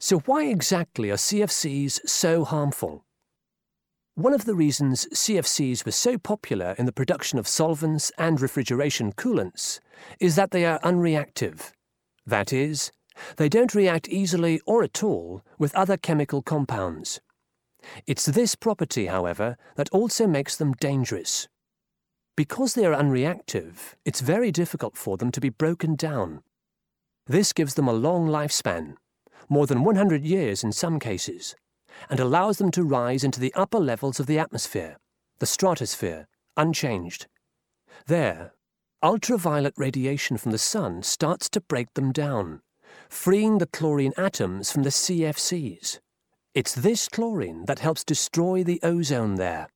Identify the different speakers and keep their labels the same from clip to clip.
Speaker 1: So why exactly are CFCs so harmful? One of the reasons CFCs were so popular in the production of solvents and refrigeration coolants is that they are unreactive. That is, they don't react easily or at all with other chemical compounds. It's this property, however, that also makes them dangerous. Because they are unreactive, it's very difficult for them to be broken down. This gives them a long lifespan, more than 100 years in some cases, and allows them to rise into the upper levels of the atmosphere, the stratosphere, unchanged. There, ultraviolet radiation from the sun starts to break them down, freeing the chlorine atoms from the CFCs. It's this chlorine that helps destroy the ozone there.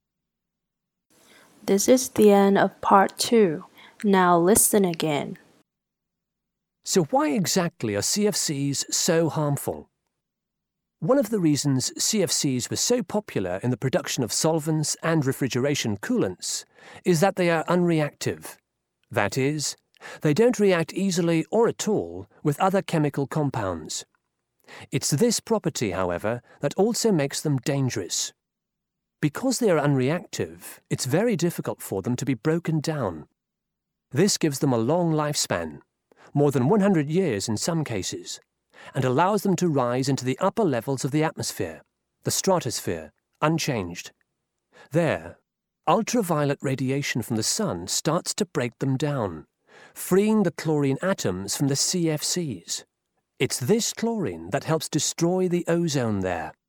Speaker 2: This is the end of part 2. Now listen again.
Speaker 1: So why exactly are CFCs so harmful? One of the reasons CFCs were so popular in the production of solvents and refrigeration coolants is that they are unreactive. That is, they don't react easily or at all with other chemical compounds. It's this property, however, that also makes them dangerous. Because they are unreactive, it's very difficult for them to be broken down. This gives them a long lifespan, more than 100 years in some cases, and allows them to rise into the upper levels of the atmosphere, the stratosphere, unchanged. There, ultraviolet radiation from the sun starts to break them down, freeing the chlorine atoms from the CFCs. It's this chlorine that helps destroy the ozone there.